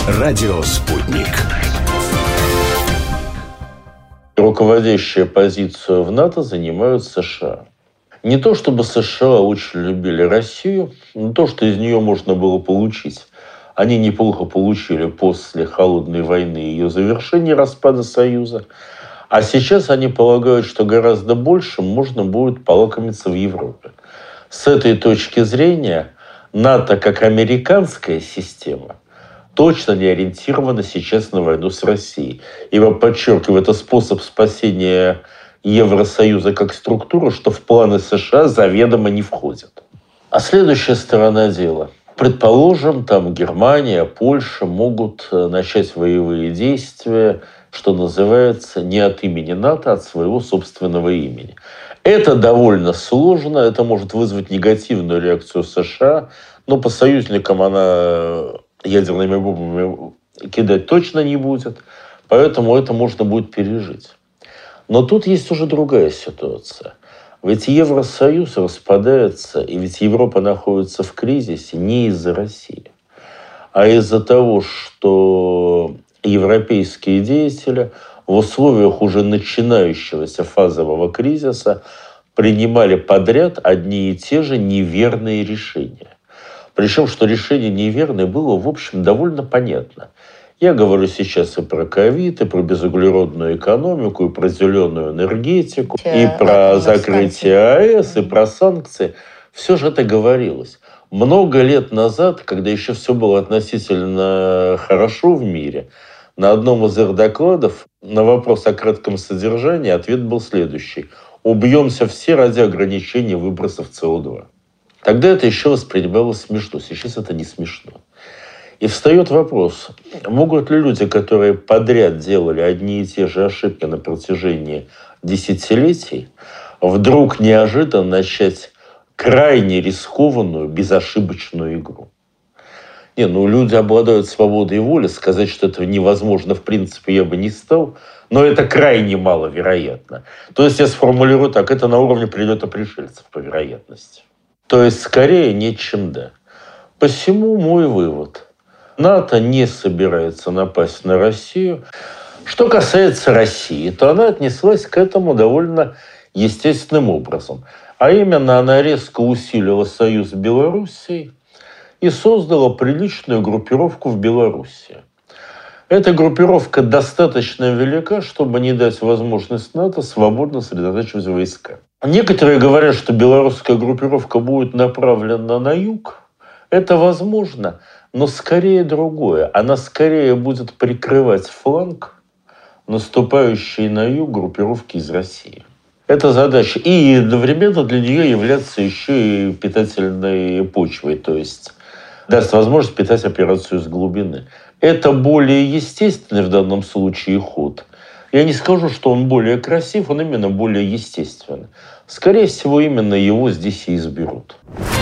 Радио «Спутник». Руководящую позицию в НАТО занимают США. Не то чтобы США очень любили Россию, но то, что из нее можно было получить, они неплохо получили после Холодной войны и ее завершения, распада Союза. А сейчас они полагают, что гораздо больше можно будет полакомиться в Европе. С этой точки зрения НАТО как американская система точно не ориентирована сейчас на войну с Россией. И, подчеркиваю, это способ спасения Евросоюза как структуры, что в планы США заведомо не входит. А следующая сторона дела. Предположим, там Германия, Польша могут начать боевые действия, что называется, не от имени НАТО, а от своего собственного имени. Это довольно сложно, это может вызвать негативную реакцию США, но по союзникам она ядерными бомбами кидать точно не будет, поэтому это можно будет пережить. Но тут есть уже другая ситуация. Ведь Евросоюз распадается, и ведь Европа находится в кризисе не из-за России, а из-за того, что европейские деятели в условиях уже начинающегося фазового кризиса принимали подряд одни и те же неверные решения. Причем, что решение неверное было, в общем, довольно понятно. Я говорю сейчас и про ковид, и про безуглеродную экономику, и про зеленую энергетику, и про закрытие АЭС, и про санкции. Все же это говорилось. Много лет назад, когда еще все было относительно хорошо в мире, на одном из их докладов на вопрос о кратком содержании ответ был следующий. Убьемся все ради ограничения выбросов СО2. Тогда это еще воспринималось смешно, сейчас это не смешно. И встает вопрос, могут ли люди, которые подряд делали одни и те же ошибки на протяжении десятилетий, вдруг неожиданно начать крайне рискованную, безошибочную игру? Люди обладают свободой воли, сказать, что это невозможно, в принципе, я бы не стал, но это крайне маловероятно. То есть я сформулирую так, это на уровне прилета пришельцев по вероятности. То есть, скорее, нет, чем да. Посему мой вывод. НАТО не собирается напасть на Россию. Что касается России, то она отнеслась к этому довольно естественным образом. А именно, она резко усилила союз с Белоруссией и создала приличную группировку в Белоруссии. Эта группировка достаточно велика, чтобы не дать возможность НАТО свободно сосредотачивать войска. Некоторые говорят, что белорусская группировка будет направлена на юг. Это возможно, но скорее другое. Она скорее будет прикрывать фланг наступающей на юг группировки из России. Это задача. И одновременно для нее является еще и питательной почвой, то есть даст возможность питать операцию с глубины. Это более естественный в данном случае ход. Я не скажу, что он более красив, он именно более естественный. Скорее всего, именно его здесь и изберут.